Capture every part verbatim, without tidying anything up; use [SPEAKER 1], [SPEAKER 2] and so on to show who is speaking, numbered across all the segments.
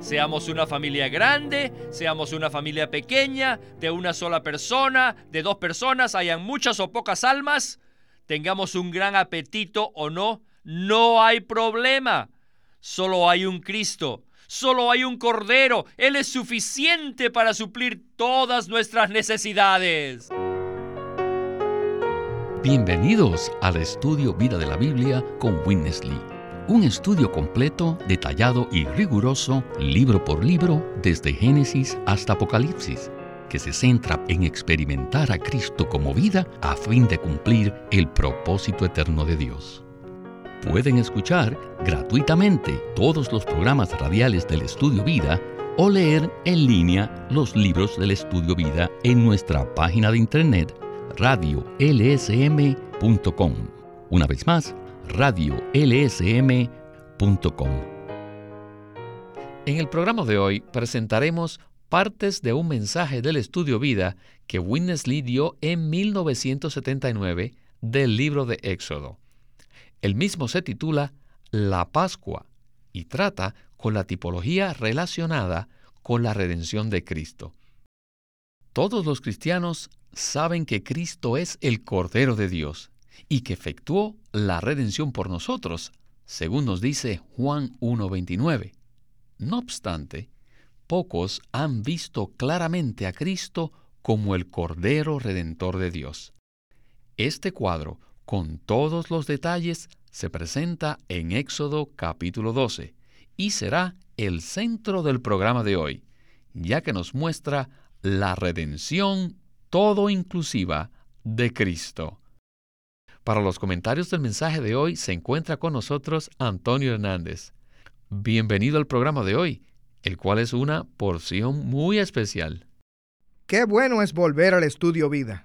[SPEAKER 1] Seamos una familia grande, seamos una familia pequeña, de una sola persona, de dos personas, hayan muchas o pocas almas, tengamos un gran apetito o no, no hay problema. Solo hay un Cristo, solo hay un Cordero. Él es suficiente para suplir todas nuestras necesidades.
[SPEAKER 2] Bienvenidos al estudio Vida de la Biblia con Witness Lee. Un estudio completo, detallado y riguroso, libro por libro, desde Génesis hasta Apocalipsis, que se centra en experimentar a Cristo como vida a fin de cumplir el propósito eterno de Dios. Pueden escuchar gratuitamente todos los programas radiales del Estudio Vida o leer en línea los libros del Estudio Vida en nuestra página de internet radio l s m punto com. Una vez más, radio l s m punto com. En el programa de hoy presentaremos partes de un mensaje del Estudio Vida que Witness Lee dio en mil novecientos setenta y nueve del libro de Éxodo. El mismo se titula La Pascua y trata con la tipología relacionada con la redención de Cristo. Todos los cristianos saben que Cristo es el Cordero de Dios y que efectuó la redención por nosotros, según nos dice Juan uno veintinueve. No obstante, pocos han visto claramente a Cristo como el Cordero Redentor de Dios. Este cuadro, con todos los detalles, se presenta en Éxodo capítulo doce y será el centro del programa de hoy, ya que nos muestra la redención todo inclusiva de Cristo. Para los comentarios del mensaje de hoy se encuentra con nosotros Antonio Hernández. Bienvenido al programa de hoy, el cual es una porción muy especial.
[SPEAKER 3] Qué bueno es volver al Estudio Vida.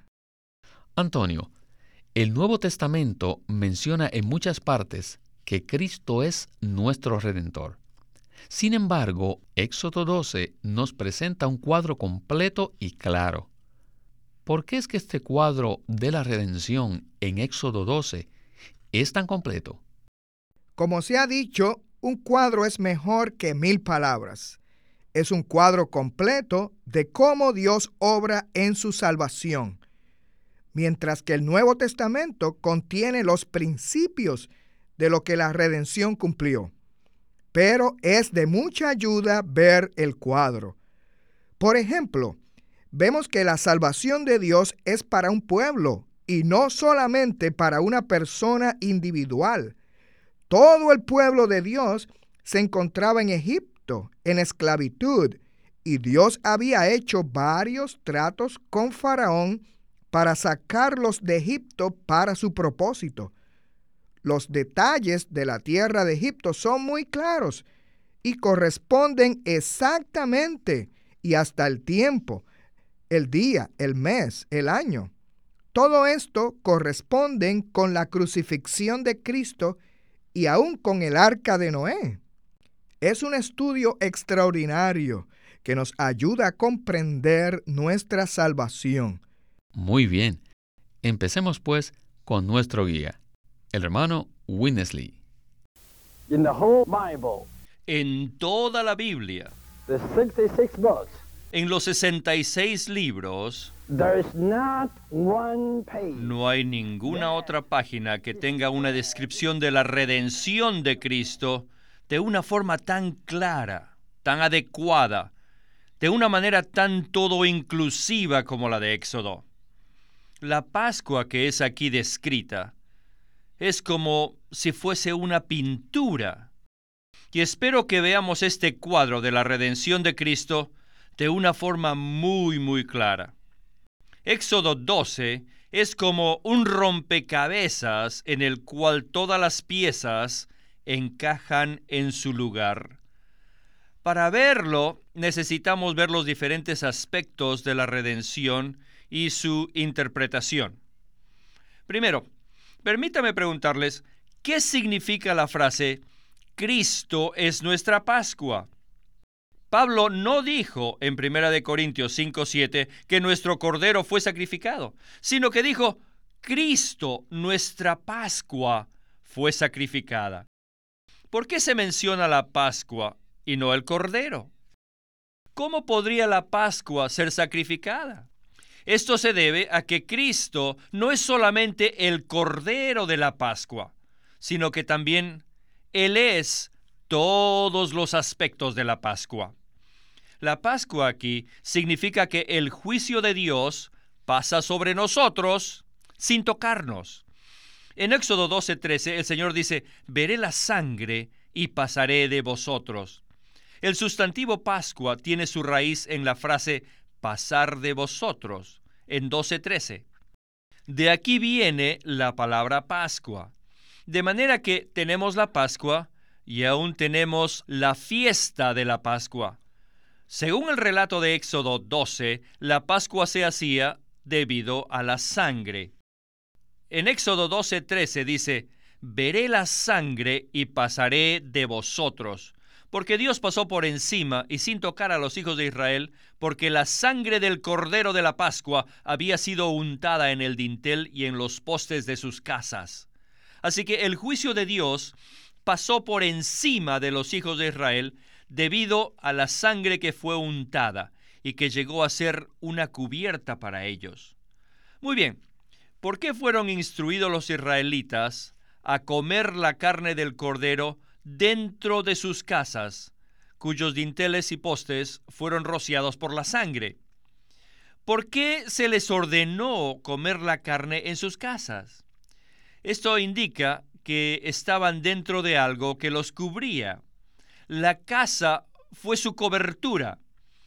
[SPEAKER 2] Antonio, el Nuevo Testamento menciona en muchas partes que Cristo es nuestro Redentor. Sin embargo, Éxodo doce nos presenta un cuadro completo y claro. ¿Por qué es que este cuadro de la redención en Éxodo doce es tan completo?
[SPEAKER 3] Como se ha dicho, un cuadro es mejor que mil palabras. Es un cuadro completo de cómo Dios obra en su salvación, mientras que el Nuevo Testamento contiene los principios de lo que la redención cumplió. Pero es de mucha ayuda ver el cuadro. Por ejemplo, vemos que la salvación de Dios es para un pueblo y no solamente para una persona individual. Todo el pueblo de Dios se encontraba en Egipto, en esclavitud, y Dios había hecho varios tratos con Faraón para sacarlos de Egipto para su propósito. Los detalles de la tierra de Egipto son muy claros y corresponden exactamente y hasta el tiempo, el día, el mes, el año. Todo esto corresponden con la crucifixión de Cristo y aún con el arca de Noé. Es un estudio extraordinario que nos ayuda a comprender nuestra salvación.
[SPEAKER 2] Muy bien. Empecemos pues con nuestro guía, el hermano Witness Lee.
[SPEAKER 4] In the whole Bible,
[SPEAKER 1] En toda la Biblia,
[SPEAKER 4] the sixty-six books,
[SPEAKER 1] en los sesenta y seis libros,
[SPEAKER 4] there is not one page
[SPEAKER 1] no hay ninguna otra página que tenga una descripción de la redención de Cristo de una forma tan clara, tan adecuada, de una manera tan todo inclusiva como la de Éxodo. La Pascua que es aquí descrita es como si fuese una pintura. Y espero que veamos este cuadro de la redención de Cristo de una forma muy, muy clara. Éxodo doce es como un rompecabezas en el cual todas las piezas encajan en su lugar. Para verlo, necesitamos ver los diferentes aspectos de la redención y su interpretación. Primero, permítame preguntarles, ¿qué significa la frase Cristo es nuestra Pascua? Pablo no dijo en primera de Corintios cinco siete que nuestro Cordero fue sacrificado, sino que dijo, Cristo, nuestra Pascua, fue sacrificada. ¿Por qué se menciona la Pascua y no el cordero. ¿Cómo podría la Pascua ser sacrificada? Esto se debe a que Cristo no es solamente el Cordero de la Pascua, sino que también Él es todos los aspectos de la Pascua. La Pascua aquí significa que el juicio de Dios pasa sobre nosotros sin tocarnos. En Éxodo doce trece el Señor dice, veré la sangre y pasaré de vosotros. El sustantivo Pascua tiene su raíz en la frase pasar de vosotros, en doce trece. De aquí viene la palabra Pascua. De manera que tenemos la Pascua y aún tenemos la fiesta de la Pascua. Según el relato de Éxodo doce, la Pascua se hacía debido a la sangre. En Éxodo doce trece dice, veré la sangre y pasaré de vosotros. Porque Dios pasó por encima y sin tocar a los hijos de Israel, porque la sangre del Cordero de la Pascua había sido untada en el dintel y en los postes de sus casas. Así que el juicio de Dios pasó por encima de los hijos de Israel debido a la sangre que fue untada y que llegó a ser una cubierta para ellos. Muy bien, ¿por qué fueron instruidos los israelitas a comer la carne del Cordero dentro de sus casas, cuyos dinteles y postes fueron rociados por la sangre? ¿Por qué se les ordenó comer la carne en sus casas? Esto indica que estaban dentro de algo que los cubría. La casa fue su cobertura,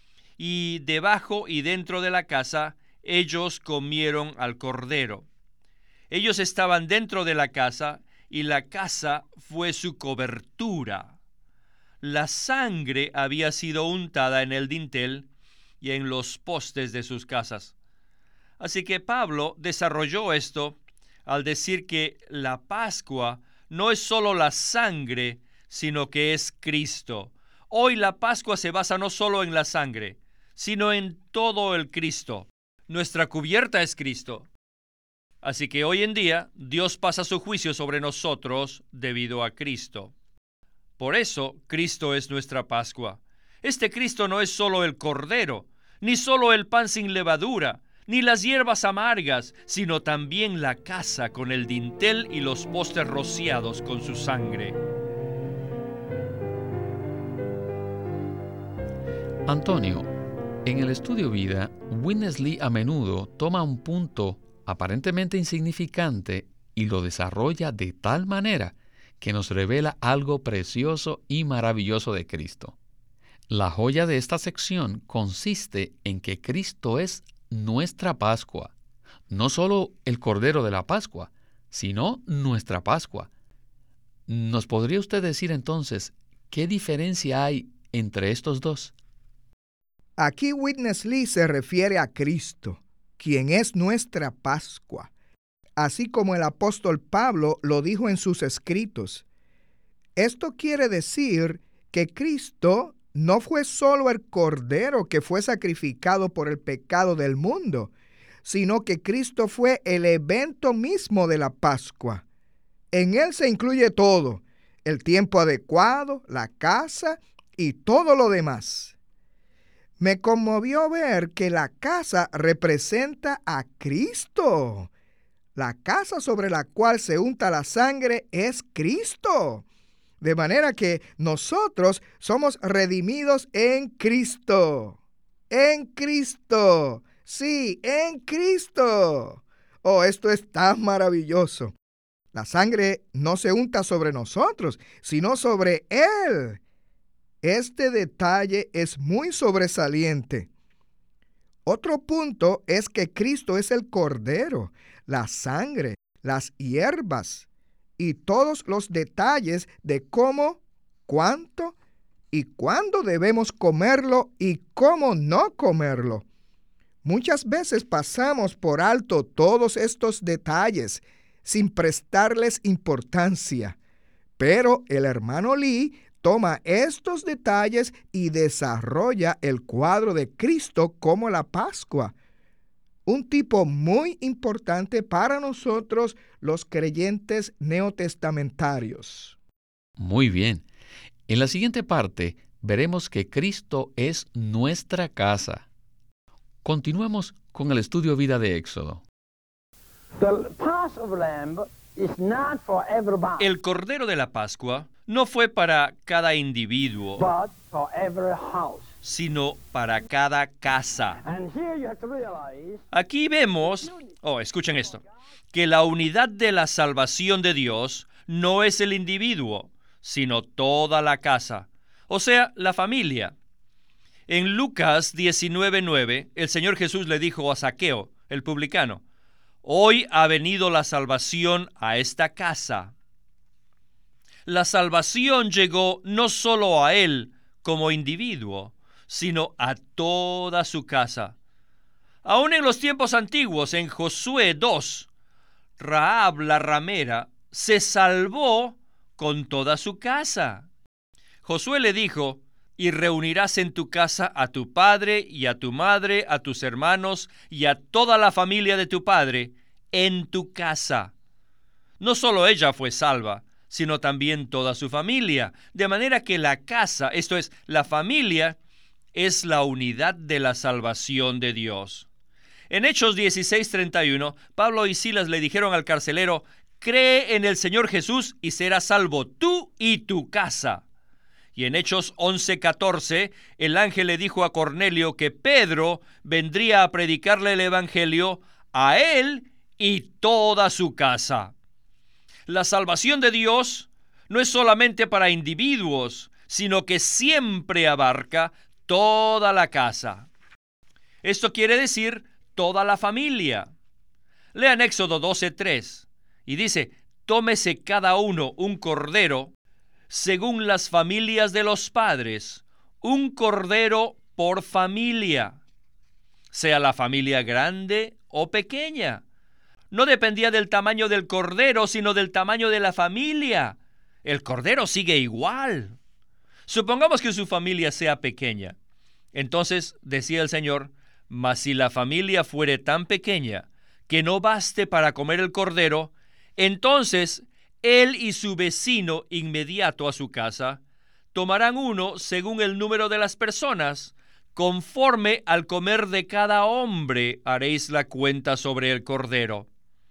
[SPEAKER 1] y debajo y dentro de la casa ellos comieron al Cordero. Ellos estaban dentro de la casa y la casa fue su cobertura. La sangre había sido untada en el dintel y en los postes de sus casas. Así que Pablo desarrolló esto al decir que la Pascua no es solo la sangre, sino que es Cristo. Hoy la Pascua se basa no solo en la sangre, sino en todo el Cristo. Nuestra cubierta es Cristo. Así que hoy en día Dios pasa su juicio sobre nosotros debido a Cristo. Por eso Cristo es nuestra Pascua. Este Cristo no es solo el Cordero, ni solo el pan sin levadura, ni las hierbas amargas, sino también la casa con el dintel y los postes rociados con su sangre.
[SPEAKER 2] Antonio, en el estudio vida, Witness Lee a menudo toma un punto aparentemente insignificante y lo desarrolla de tal manera que nos revela algo precioso y maravilloso de Cristo. La joya de esta sección consiste en que Cristo es nuestra Pascua, no solo el Cordero de la Pascua, sino nuestra Pascua. ¿Nos podría usted decir entonces qué diferencia hay entre estos dos?
[SPEAKER 3] Aquí Witness Lee se refiere a Cristo, quien es nuestra Pascua, así como el apóstol Pablo lo dijo en sus escritos. Esto quiere decir que Cristo no fue solo el Cordero que fue sacrificado por el pecado del mundo, sino que Cristo fue el evento mismo de la Pascua. En Él se incluye todo, el tiempo adecuado, la casa y todo lo demás. Me conmovió ver que la casa representa a Cristo. La casa sobre la cual se unta la sangre es Cristo. De manera que nosotros somos redimidos en Cristo. En Cristo. Sí, en Cristo. Oh, esto es tan maravilloso. La sangre no se unta sobre nosotros, sino sobre Él. Este detalle es muy sobresaliente. Otro punto es que Cristo es el Cordero, la sangre, las hierbas y todos los detalles de cómo, cuánto y cuándo debemos comerlo y cómo no comerlo. Muchas veces pasamos por alto todos estos detalles sin prestarles importancia, pero el hermano Lee toma estos detalles y desarrolla el cuadro de Cristo como la Pascua, un tipo muy importante para nosotros los creyentes neotestamentarios.
[SPEAKER 2] Muy bien. En la siguiente parte veremos que Cristo es nuestra casa. Continuamos con el estudio vida de Éxodo.
[SPEAKER 4] The Passover lamb is not for everybody,
[SPEAKER 1] El Cordero de la Pascua no fue para cada individuo,
[SPEAKER 4] but for every house.
[SPEAKER 1] sino para cada casa.
[SPEAKER 4] And here you have to realize
[SPEAKER 1] Aquí vemos, oh, escuchen esto, que la unidad de la salvación de Dios no es el individuo, sino toda la casa, o sea, la familia. En Lucas diecinueve nueve, el Señor Jesús le dijo a Zaqueo, el publicano, «Hoy ha venido la salvación a esta casa». La salvación llegó no solo a él como individuo, sino a toda su casa. Aún en los tiempos antiguos, en Josué dos, Rahab la ramera se salvó con toda su casa. Josué le dijo, «Y reunirás en tu casa a tu padre y a tu madre, a tus hermanos y a toda la familia de tu padre en tu casa». No solo ella fue salva, sino también toda su familia, de manera que la casa, esto es, la familia, es la unidad de la salvación de Dios. En Hechos dieciséis treinta y uno, Pablo y Silas le dijeron al carcelero, «Cree en el Señor Jesús y serás salvo tú y tu casa». Y en Hechos once catorce, el ángel le dijo a Cornelio que Pedro vendría a predicarle el evangelio a él y toda su casa. La salvación de Dios no es solamente para individuos, sino que siempre abarca toda la casa. Esto quiere decir toda la familia. Lean Éxodo doce tres y dice, «Tómese cada uno un cordero según las familias de los padres, un cordero por familia, sea la familia grande o pequeña». No dependía del tamaño del cordero, sino del tamaño de la familia. El cordero sigue igual. Supongamos que su familia sea pequeña. Entonces, decía el Señor, «Mas si la familia fuere tan pequeña que no baste para comer el cordero, entonces él y su vecino inmediato a su casa tomarán uno según el número de las personas. Conforme al comer de cada hombre haréis la cuenta sobre el cordero».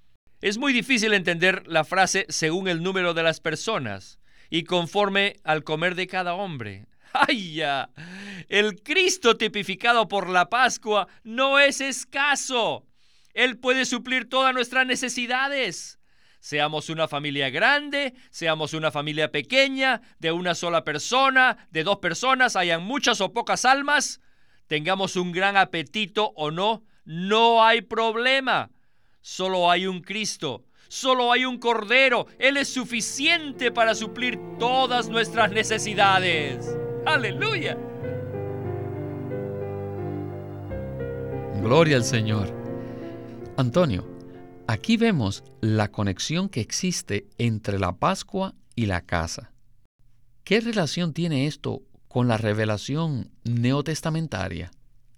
[SPEAKER 1] Es muy difícil entender la frase «según el número de las personas» y «conforme al comer de cada hombre». ¡Ay, ya! El Cristo tipificado por la Pascua no es escaso. Él puede suplir todas nuestras necesidades. Seamos una familia grande, seamos una familia pequeña, de una sola persona, de dos personas, hayan muchas o pocas almas, tengamos un gran apetito o no, no hay problema. Solo hay un Cristo, solo hay un Cordero. Él es suficiente para suplir todas nuestras necesidades. ¡Aleluya!
[SPEAKER 2] Gloria al Señor. Antonio, aquí vemos la conexión que existe entre la Pascua y la casa. ¿Qué relación tiene esto con la revelación neotestamentaria?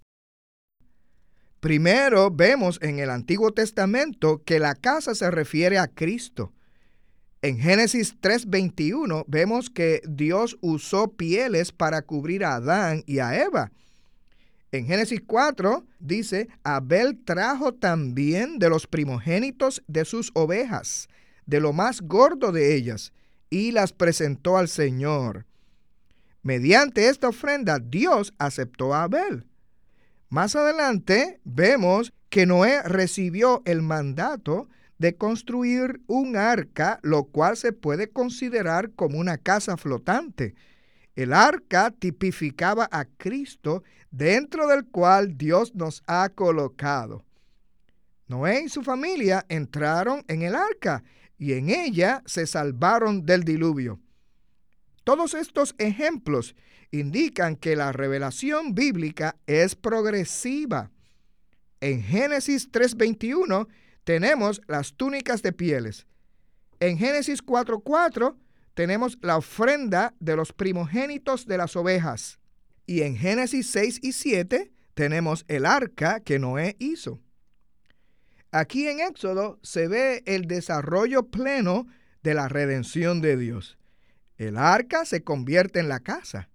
[SPEAKER 3] Primero vemos en el Antiguo Testamento que la casa se refiere a Cristo. En Génesis tres veintiuno vemos que Dios usó pieles para cubrir a Adán y a Eva. En Génesis cuatro dice, Abel trajo también de los primogénitos de sus ovejas, de lo más gordo de ellas, y las presentó al Señor. Mediante esta ofrenda, Dios aceptó a Abel. Más adelante vemos que Noé recibió el mandato de construir un arca, lo cual se puede considerar como una casa flotante. El arca tipificaba a Cristo, dentro del cual Dios nos ha colocado. Noé y su familia entraron en el arca y en ella se salvaron del diluvio. Todos estos ejemplos indican que la revelación bíblica es progresiva. En Génesis tres veintiuno tenemos las túnicas de pieles. En Génesis cuatro cuatro tenemos la ofrenda de los primogénitos de las ovejas. Y en Génesis seis y siete tenemos el arca que Noé hizo. Aquí en Éxodo se ve el desarrollo pleno de la redención de Dios. El arca se convierte en la casa.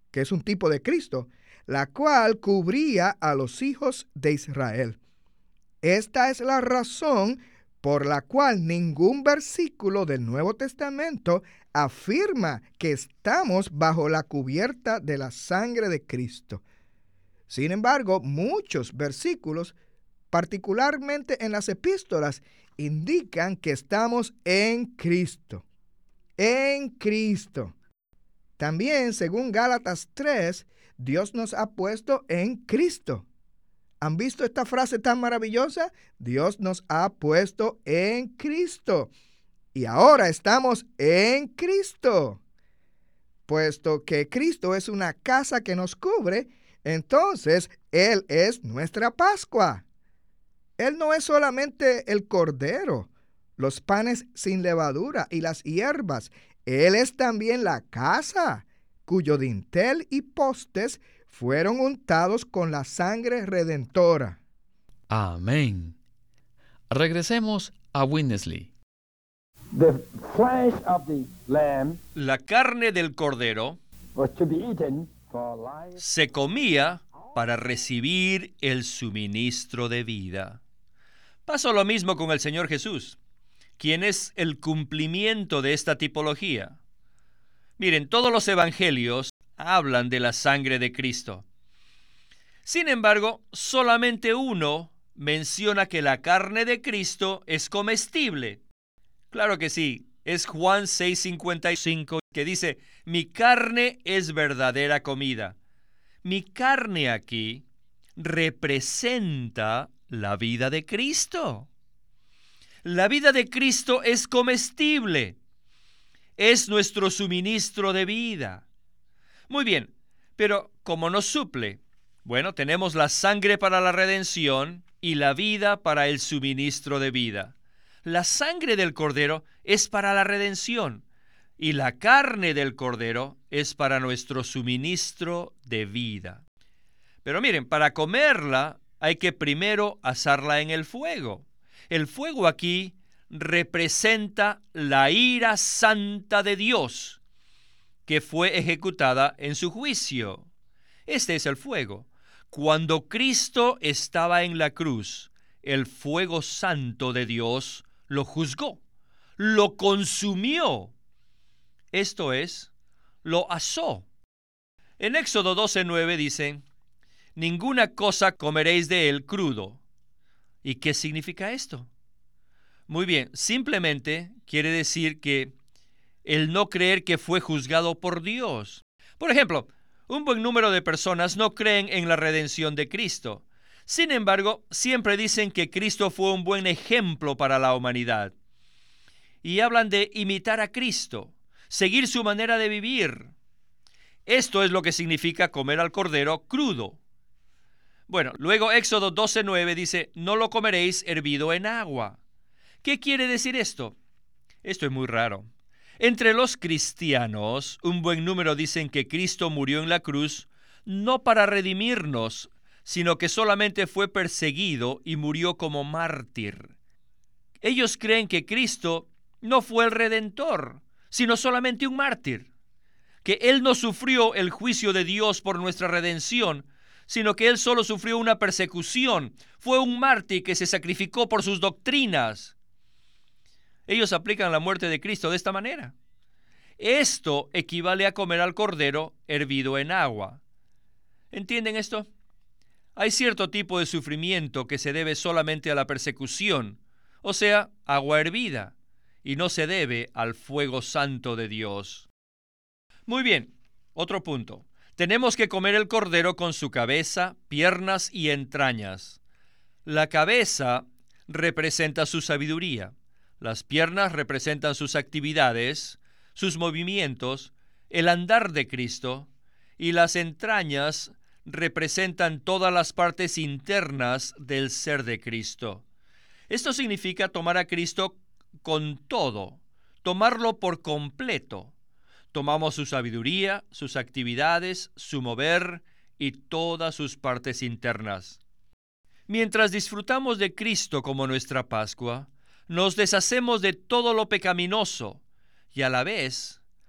[SPEAKER 3] que es un tipo de Cristo, la cual cubría a los hijos de Israel. Esta es la razón por la cual ningún versículo del Nuevo Testamento afirma que estamos bajo la cubierta de la sangre de Cristo. Sin embargo, muchos versículos, particularmente en las epístolas, indican que estamos en Cristo. En Cristo. También, según Gálatas tres, Dios nos ha puesto en Cristo. ¿Han visto esta frase tan maravillosa? Dios nos ha puesto en Cristo. Y ahora estamos en Cristo. Puesto que Cristo es una casa que nos cubre, entonces Él es nuestra Pascua. Él no es solamente el cordero, los panes sin levadura y las hierbas. Él es también la casa, cuyo dintel y postes fueron untados con la sangre redentora.
[SPEAKER 2] Amén. Regresemos a Winnesley.
[SPEAKER 4] The flesh of the lamb
[SPEAKER 1] La carne del cordero
[SPEAKER 4] was to be eaten for life.
[SPEAKER 1] se comía para recibir el suministro de vida. Pasó lo mismo con el Señor Jesús, quien es el cumplimiento de esta tipología. Miren, todos los evangelios hablan de la sangre de Cristo. Sin embargo, solamente uno menciona que la carne de Cristo es comestible. Claro que sí, es Juan seis cincuenta y cinco, que dice, mi carne es verdadera comida. Mi carne aquí representa la vida de Cristo. La vida de Cristo es comestible. Es nuestro suministro de vida. Muy bien, pero ¿cómo nos suple? Bueno, tenemos la sangre para la redención y la vida para el suministro de vida. La sangre del cordero es para la redención y la carne del cordero es para nuestro suministro de vida. Pero miren, para comerla hay que primero asarla en el fuego. El fuego aquí representa la ira santa de Dios que fue ejecutada en su juicio. Este es el fuego. Cuando Cristo estaba en la cruz, el fuego santo de Dios lo juzgó, lo consumió. Esto es, lo asó. En Éxodo doce nueve dice, ninguna cosa comeréis de él crudo. ¿Y qué significa esto? Muy bien, simplemente quiere decir que el no creer que fue juzgado por Dios. Por ejemplo, un buen número de personas no creen en la redención de Cristo. Sin embargo, siempre dicen que Cristo fue un buen ejemplo para la humanidad. Y hablan de imitar a Cristo, seguir su manera de vivir. Esto es lo que significa comer al cordero crudo. Bueno, luego Éxodo doce nueve dice, no lo comeréis hervido en agua. ¿Qué quiere decir esto? Esto es muy raro. Entre los cristianos, un buen número dicen que Cristo murió en la cruz no para redimirnos, sino que solamente fue perseguido y murió como mártir. Ellos creen que Cristo no fue el Redentor, sino solamente un mártir, que Él no sufrió el juicio de Dios por nuestra redención, sino que Él solo sufrió una persecución. Fue un mártir que se sacrificó por sus doctrinas. Ellos aplican la muerte de Cristo de esta manera. Esto equivale a comer al cordero hervido en agua. ¿Entienden esto? Hay cierto tipo de sufrimiento que se debe solamente a la persecución, o sea, agua hervida, y no se debe al fuego santo de Dios. Muy bien, otro punto. Tenemos que comer el cordero con su cabeza, piernas y entrañas. La cabeza representa su sabiduría. Las piernas representan sus actividades, sus movimientos, el andar de Cristo, y las entrañas representan todas las partes internas del ser de Cristo. Esto significa tomar a Cristo con todo, tomarlo por completo. Tomamos su sabiduría, sus actividades, su mover y todas sus partes internas. Mientras disfrutamos de Cristo como nuestra Pascua, nos deshacemos de todo lo pecaminoso y a la vez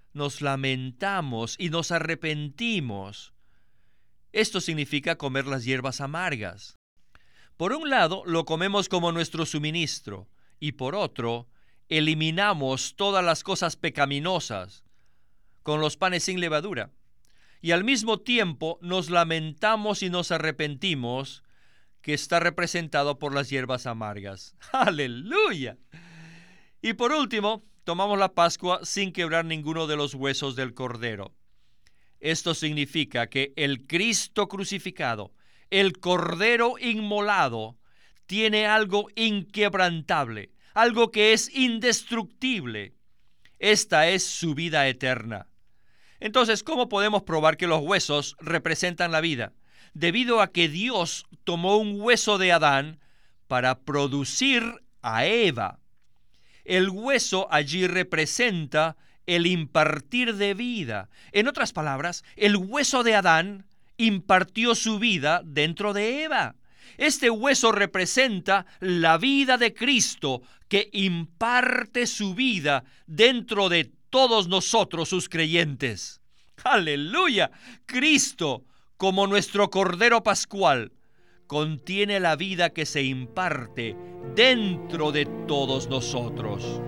[SPEAKER 1] nos lamentamos y nos arrepentimos. Esto significa comer las hierbas amargas. Por un lado, lo comemos como nuestro suministro, y por otro, eliminamos todas las cosas pecaminosas con los panes sin levadura. Y al mismo tiempo nos lamentamos y nos arrepentimos, que está representado por las hierbas amargas. ¡Aleluya! Y por último, tomamos la Pascua sin quebrar ninguno de los huesos del Cordero. Esto significa que el Cristo crucificado, el Cordero inmolado, tiene algo inquebrantable, algo que es indestructible. Esta es su vida eterna. Entonces, ¿cómo podemos probar que los huesos representan la vida? Debido a que Dios tomó un hueso de Adán para producir a Eva. El hueso allí representa el impartir de vida. En otras palabras, el hueso de Adán impartió su vida dentro de Eva. Este hueso representa la vida de Cristo, que imparte su vida dentro de todos nosotros, sus creyentes. ¡Aleluya! Cristo, como nuestro Cordero Pascual, contiene la vida que se imparte dentro de todos nosotros.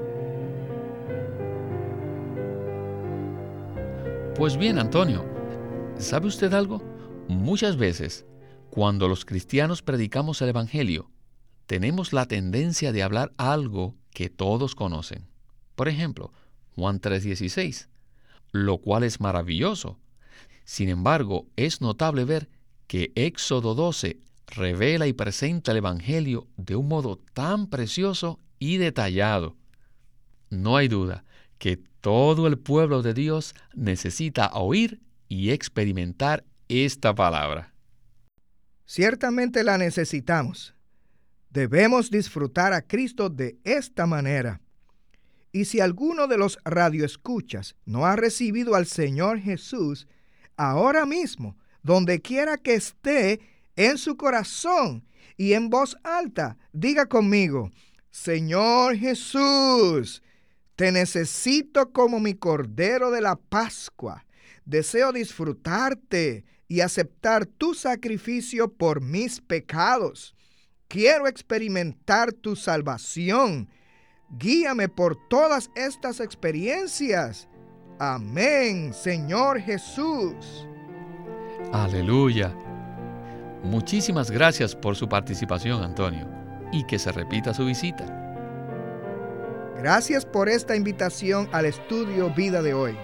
[SPEAKER 2] Pues bien, Antonio, ¿sabe usted algo? Muchas veces, cuando los cristianos predicamos el Evangelio, tenemos la tendencia de hablar algo que todos conocen. Por ejemplo, Juan tres dieciséis, lo cual es maravilloso. Sin embargo, es notable ver que Éxodo doce revela y presenta el Evangelio de un modo tan precioso y detallado. No hay duda que todo el pueblo de Dios necesita oír y experimentar esta palabra.
[SPEAKER 3] Ciertamente la necesitamos. Debemos disfrutar a Cristo de esta manera. Y si alguno de los radioescuchas no ha recibido al Señor Jesús, ahora mismo, donde quiera que esté, en su corazón y en voz alta, diga conmigo: Señor Jesús, te necesito como mi Cordero de la Pascua. Deseo disfrutarte y aceptar tu sacrificio por mis pecados. Quiero experimentar tu salvación. Guíame por todas estas experiencias. Amén, Señor Jesús.
[SPEAKER 2] Aleluya. Muchísimas gracias por su participación, Antonio, y que se repita su visita.
[SPEAKER 3] Gracias por esta invitación al estudio Vida de hoy.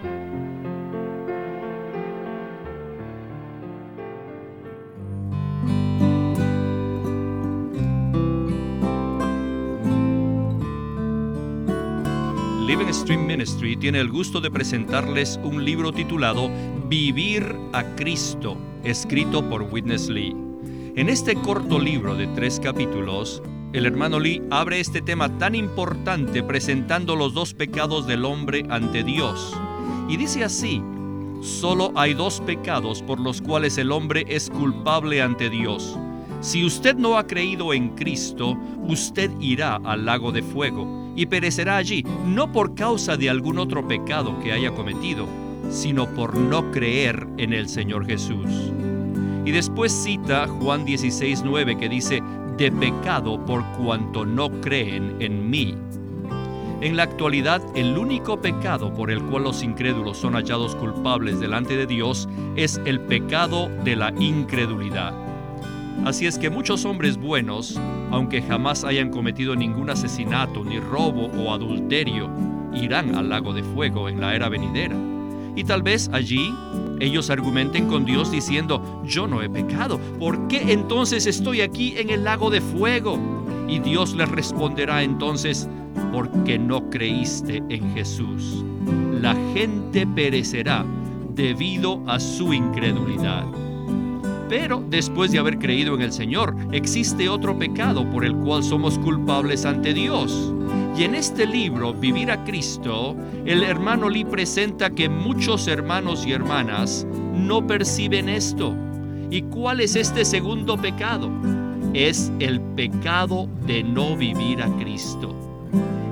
[SPEAKER 1] Living Stream Ministry tiene el gusto de presentarles un libro titulado Vivir a Cristo, escrito por Witness Lee. En este corto libro de tres capítulos, el hermano Lee abre este tema tan importante presentando los dos pecados del hombre ante Dios. Y dice así: solo hay dos pecados por los cuales el hombre es culpable ante Dios. Si usted no ha creído en Cristo, usted irá al lago de fuego y perecerá allí, no por causa de algún otro pecado que haya cometido, sino por no creer en el Señor Jesús. Y después cita Juan dieciséis nueve, que dice: de pecado por cuanto no creen en mí. En la actualidad, el único pecado por el cual los incrédulos son hallados culpables delante de Dios es el pecado de la incredulidad. Así es que muchos hombres buenos, aunque jamás hayan cometido ningún asesinato, ni robo o adulterio, irán al lago de fuego en la era venidera. Y tal vez allí ellos argumenten con Dios diciendo: yo no he pecado, ¿por qué entonces estoy aquí en el lago de fuego? Y Dios les responderá entonces: porque no creíste en Jesús. La gente perecerá debido a su incredulidad. Pero después de haber creído en el Señor, existe otro pecado por el cual somos culpables ante Dios. Y en este libro, Vivir a Cristo, el hermano Lee presenta que muchos hermanos y hermanas no perciben esto. ¿Y cuál es este segundo pecado? Es el pecado de no vivir a Cristo.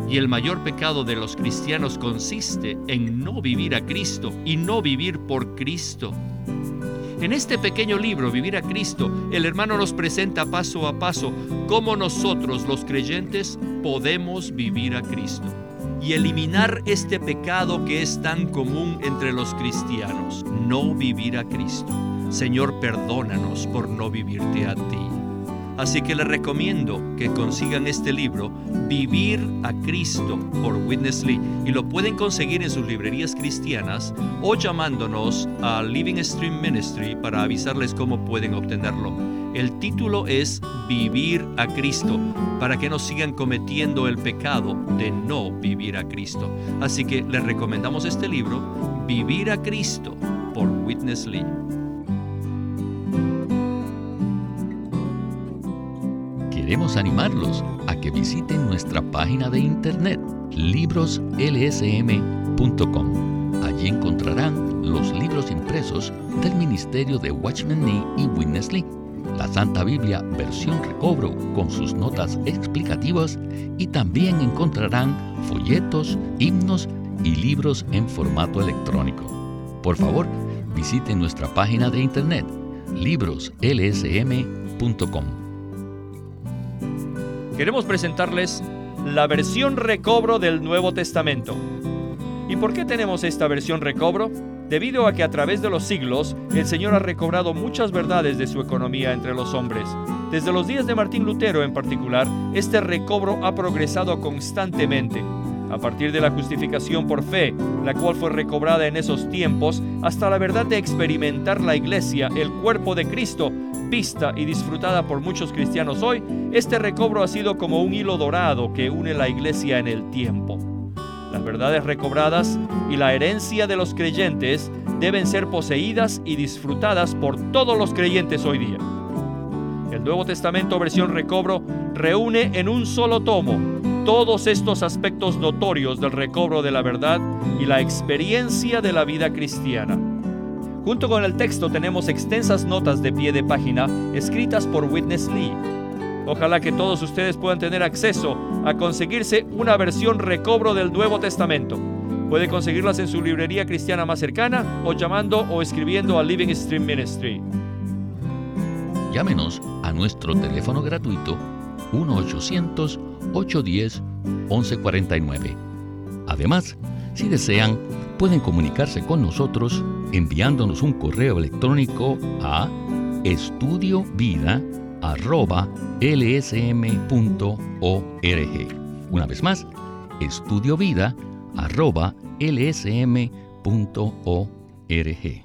[SPEAKER 1] Y el mayor pecado de los cristianos consiste en no vivir a Cristo y no vivir por Cristo. En este pequeño libro, Vivir a Cristo, el hermano nos presenta paso a paso cómo nosotros, los creyentes, podemos vivir a Cristo y eliminar este pecado que es tan común entre los cristianos, no vivir a Cristo. Señor, perdónanos por no vivirte a ti. Así que les recomiendo que consigan este libro, Vivir a Cristo, por Witness Lee, y lo pueden conseguir en sus librerías cristianas o llamándonos a Living Stream Ministry para avisarles cómo pueden obtenerlo. El título es Vivir a Cristo, para que no sigan cometiendo el pecado de no vivir a Cristo. Así que les recomendamos este libro, Vivir a Cristo, por Witness Lee.
[SPEAKER 2] Queremos animarlos a que visiten nuestra página de internet, libros l s m punto com. Allí encontrarán los libros impresos del Ministerio de Watchman Nee y Witness Lee, la Santa Biblia versión recobro con sus notas explicativas, y también encontrarán folletos, himnos y libros en formato electrónico. Por favor, visiten nuestra página de internet, libros l s m punto com.
[SPEAKER 1] Queremos presentarles la versión recobro del Nuevo Testamento. ¿Y por qué tenemos esta versión recobro? Debido a que a través de los siglos, el Señor ha recobrado muchas verdades de su economía entre los hombres. Desde los días de Martín Lutero en particular, este recobro ha progresado constantemente. A partir de la justificación por fe, la cual fue recobrada en esos tiempos, hasta la verdad de experimentar la Iglesia, el cuerpo de Cristo, vista y disfrutada por muchos cristianos hoy, este recobro ha sido como un hilo dorado que une la Iglesia en el tiempo. Las verdades recobradas y la herencia de los creyentes deben ser poseídas y disfrutadas por todos los creyentes hoy día. El Nuevo Testamento versión recobro reúne en un solo tomo todos estos aspectos notorios del recobro de la verdad y la experiencia de la vida cristiana. Junto con el texto tenemos extensas notas de pie de página escritas por Witness Lee. Ojalá que todos ustedes puedan tener acceso a conseguirse una versión recobro del Nuevo Testamento. Puede conseguirlas en su librería cristiana más cercana o llamando o escribiendo a Living Stream Ministry.
[SPEAKER 2] Llámenos a nuestro teléfono gratuito uno ochocientos, ocho uno cero, once cuarenta y nueve. Además, si desean, pueden comunicarse con nosotros enviándonos un correo electrónico a estudiovida arroba l s m punto org. Una vez más, estudiovida arroba l s m punto org.